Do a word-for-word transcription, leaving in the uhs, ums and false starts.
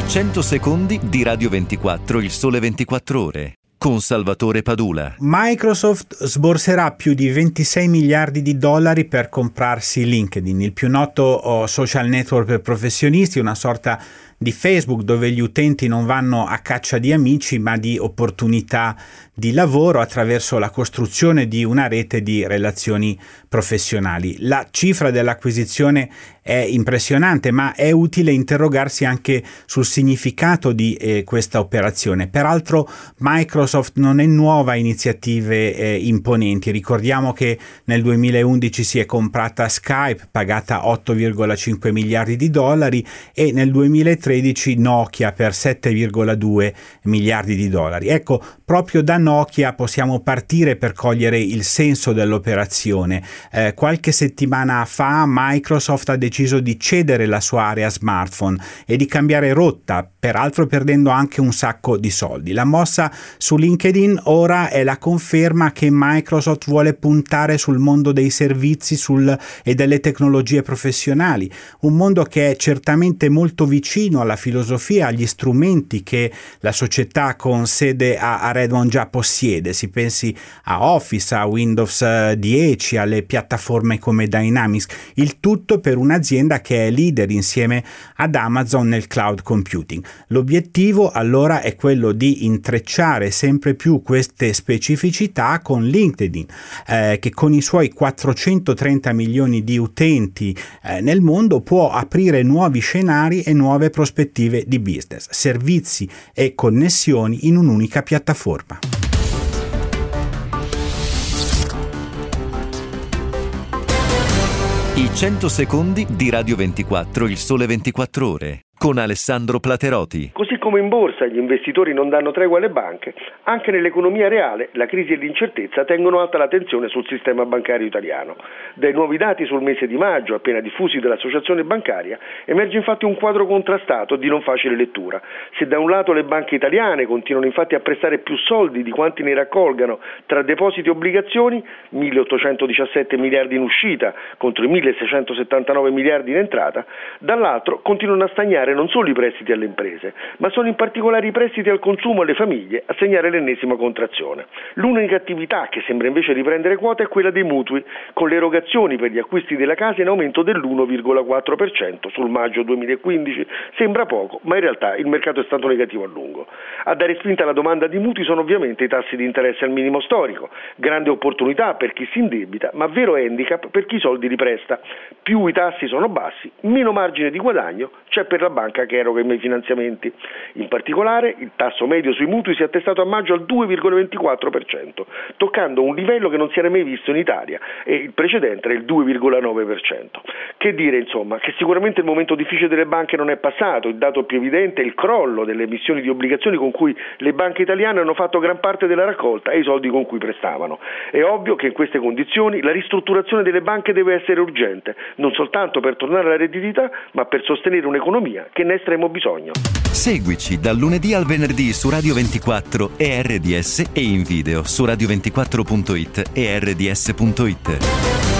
cento secondi di Radio ventiquattro, il sole ventiquattro ore, con Salvatore Padula. Microsoft sborserà più di ventisei miliardi di dollari per comprarsi LinkedIn, il più noto oh, social network per professionisti, una sorta di Facebook dove gli utenti non vanno a caccia di amici ma di opportunità di lavoro attraverso la costruzione di una rete di relazioni professionali. La cifra dell'acquisizione è impressionante, ma è utile interrogarsi anche sul significato di eh, questa operazione. Peraltro Microsoft non è nuova a iniziative eh, imponenti. Ricordiamo che nel duemilaundici si è comprata Skype, pagata otto virgola cinque miliardi di dollari, e nel duemilatredici Nokia per sette virgola due miliardi di dollari. Ecco, proprio da Nokia possiamo partire per cogliere il senso dell'operazione. Eh, qualche settimana fa Microsoft ha deciso di cedere la sua area smartphone e di cambiare rotta, peraltro perdendo anche un sacco di soldi. La mossa su LinkedIn ora è la conferma che Microsoft vuole puntare sul mondo dei servizi sul, e delle tecnologie professionali, un mondo che è certamente molto vicino alla filosofia, agli strumenti che la società con sede a, a Redmond già possiede. Si pensi a Office, a Windows dieci, alle piattaforme come Dynamics, il tutto per un'azienda che è leader insieme ad Amazon nel cloud computing. L'obiettivo allora è quello di intrecciare sempre più queste specificità con LinkedIn, eh, che con i suoi quattrocentotrenta milioni di utenti eh, nel mondo può aprire nuovi scenari e nuove prospettive di business, servizi e connessioni in un'unica piattaforma. I cento secondi di Radio ventiquattro, il sole ventiquattro ore, con Alessandro Plateroti. Così come in borsa gli investitori non danno tregua alle banche, anche nell'economia reale la crisi e l'incertezza tengono alta la tensione sul sistema bancario italiano. Dai nuovi dati sul mese di maggio, appena diffusi dall'associazione bancaria, emerge infatti un quadro contrastato di non facile lettura. Se da un lato le banche italiane continuano infatti a prestare più soldi di quanti ne raccolgano tra depositi e obbligazioni, milleottocentodiciassette miliardi in uscita contro i milleseicentosettantanove miliardi in entrata, dall'altro continuano a stagnare non solo i prestiti alle imprese, ma sono in particolare i prestiti al consumo e alle famiglie a segnare l'ennesima contrazione. L'unica attività che sembra invece riprendere quota è quella dei mutui, con le erogazioni per gli acquisti della casa in aumento dell'uno virgola quattro per cento sul maggio duemilaquindici. Sembra poco, ma in realtà il mercato è stato negativo a lungo. A dare spinta alla domanda di mutui sono ovviamente i tassi di interesse al minimo storico, grande opportunità per chi si indebita, ma vero handicap per chi i soldi ripresta. Più i tassi sono bassi, meno margine di guadagno c'è per la banca che eroga i finanziamenti. In particolare il tasso medio sui mutui si è attestato a maggio al due virgola ventiquattro per cento, toccando un livello che non si era mai visto in Italia, e il precedente era il due virgola nove per cento. Che dire insomma, che sicuramente il momento difficile delle banche non è passato. Il dato più evidente è il crollo delle emissioni di obbligazioni con cui le banche italiane hanno fatto gran parte della raccolta e i soldi con cui prestavano. È ovvio che in queste condizioni la ristrutturazione delle banche deve essere urgente, non soltanto per tornare alla redditività, ma per sostenere un'economia che ne ha estremo bisogno. Seguici dal lunedì al venerdì su Radio ventiquattro e R D S e in video su radio ventiquattro punto it e R D S punto it.